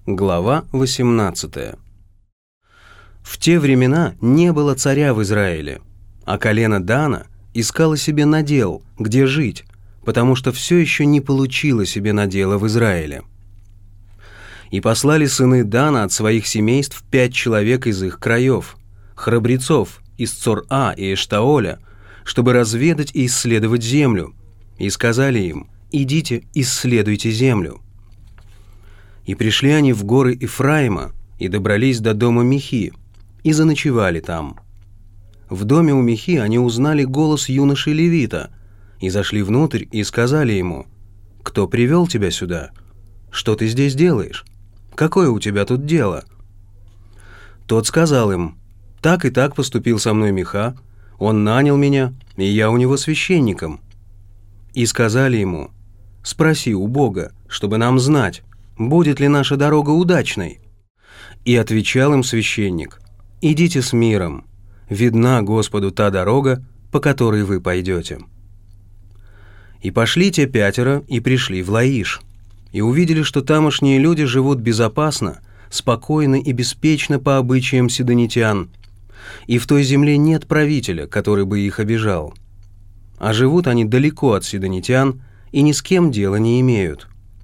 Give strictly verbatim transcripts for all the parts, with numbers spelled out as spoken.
Глава восемнадцатая. В те времена не было царя в Израиле, а колено Дана искало себе надел, где жить, потому что все еще не получило себе надела в Израиле. И послали сыны Дана от своих семейств пять человек из их краев, храбрецов из Цор-А и Эштаоля, чтобы разведать и исследовать землю, и сказали им: «Идите, исследуйте землю». И пришли они в горы Ифраима, и добрались до дома Михи, и заночевали там. В доме у Михи они узнали голос юноши Левита, и зашли внутрь, и сказали ему: «Кто привел тебя сюда? Что ты здесь делаешь? Какое у тебя тут дело?» Тот сказал им: «Так и так поступил со мной Миха, он нанял меня, и я у него священником». И сказали ему: «Спроси у Бога, чтобы нам знать, будет ли наша дорога удачной». И отвечал им священник: «Идите с миром, видна Господу та дорога, по которой вы пойдете». И пошли те пятеро, и пришли в Лаиш, и увидели, что тамошние люди живут безопасно, спокойно и беспечно по обычаям сидонитян, и в той земле нет правителя, который бы их обижал. А живут они далеко от сидонитян, и ни с кем дела не имеют.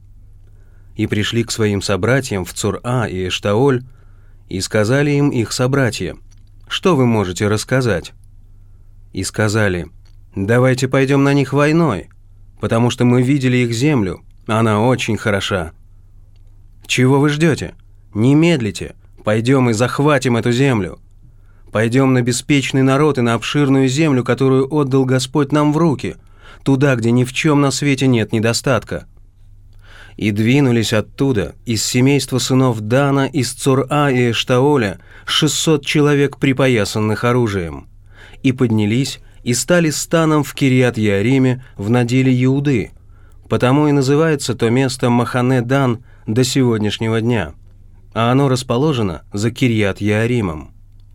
И пришли к своим собратьям в Цор-А и Эштаоль, и сказали им их собратья: «Что вы можете рассказать?» И сказали: «Давайте пойдем на них войной, потому что мы видели их землю, она очень хороша». «Чего вы ждете? Не медлите, пойдем и захватим эту землю. Пойдем на беспечный народ и на обширную землю, которую отдал Господь нам в руки, туда, где ни в чем на свете нет недостатка». И двинулись оттуда, из семейства сынов Дана, из Цор-А и Эштаоля, шестьсот человек, припоясанных оружием, и поднялись, и стали станом в Кирьят-Еариме в наделе Иуды, потому и называется то место Махане-Дан до сегодняшнего дня, а оно расположено за Кирьят-Еаримом.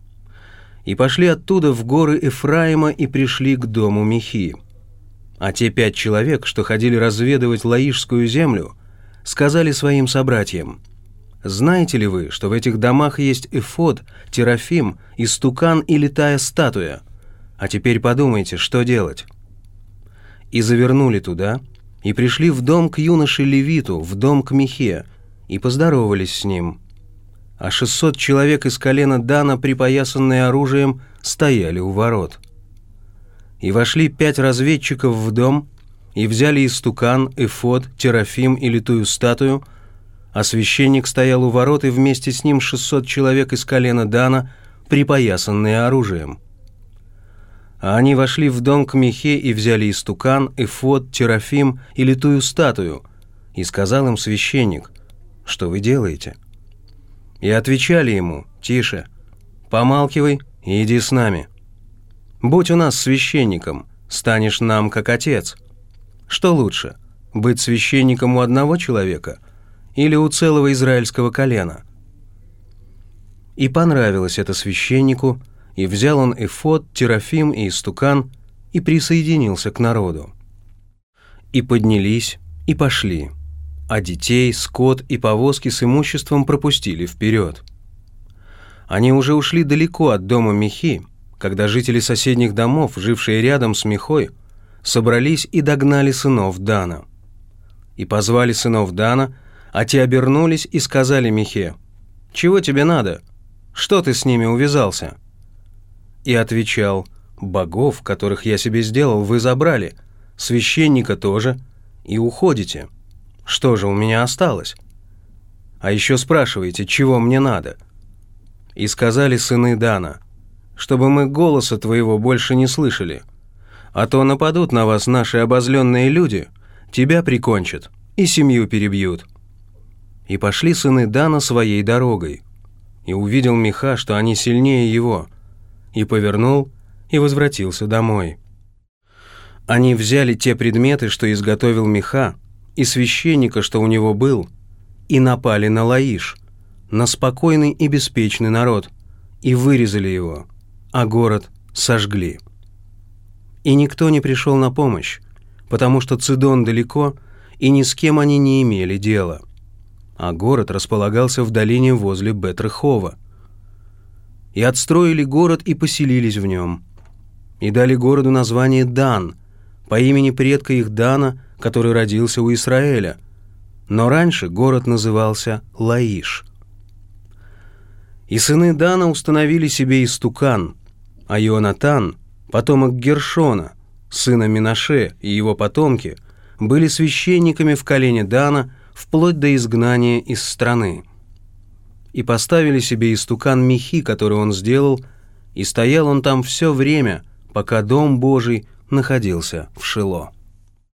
И пошли оттуда в горы Ифраима и пришли к дому Михи. А те пять человек, что ходили разведывать Лаишскую землю, сказали своим собратьям: «Знаете ли вы, что в этих домах есть эфод, терафим, истукан и литая статуя? А теперь подумайте, что делать». И завернули туда, и пришли в дом к юноше Левиту, в дом к Михе, и поздоровались с ним. А шестьсот человек из колена Дана, припоясанные оружием, стояли у ворот. И вошли пять разведчиков в дом, и взяли истукан, эфод, терафим и литую статую, а священник стоял у ворот, и вместе с ним шестьсот человек из колена Дана, припоясанные оружием. А они вошли в дом к Михе и взяли истукан, эфод, терафим и литую статую, и сказал им священник: «Что вы делаете?» И отвечали ему: «Тише, помалкивай и иди с нами. Будь у нас священником, станешь нам как отец. Что лучше, быть священником у одного человека или у целого израильского колена?» И понравилось это священнику, и взял он эфод, терафим и истукан, и присоединился к народу. И поднялись, и пошли, а детей, скот и повозки с имуществом пропустили вперед. Они уже ушли далеко от дома Михи, когда жители соседних домов, жившие рядом с Михой, собрались и догнали сынов Дана. И позвали сынов Дана, а те обернулись и сказали Михе: «Чего тебе надо? Что ты с ними увязался?» И отвечал: «Богов, которых я себе сделал, вы забрали, священника тоже, и уходите. Что же у меня осталось? А еще спрашиваете, чего мне надо?» И сказали сыны Дана: «Чтобы мы голоса твоего больше не слышали, а то нападут на вас наши обозленные люди, тебя прикончат и семью перебьют». И пошли сыны Дана своей дорогой, и увидел Миха, что они сильнее его, и повернул и возвратился домой. Они взяли те предметы, что изготовил Миха, и священника, что у него был, и напали на Лаиш, на спокойный и беспечный народ, и вырезали его, а город сожгли. И никто не пришел на помощь, потому что Цидон далеко, и ни с кем они не имели дела. а город располагался в долине возле Бет-Рехова. И отстроили город и поселились в нем. И дали городу название Дан, по имени предка их Дана, который родился у Израиля. Но раньше город назывался Лаиш. И сыны Дана установили себе истукан, а Ионатан, потомок Гершона, сына Менаше, и его потомки были священниками в колене Дана вплоть до изгнания из страны. И поставили себе истукан Михи, который он сделал, и стоял он там все время, пока Дом Божий находился в Шило.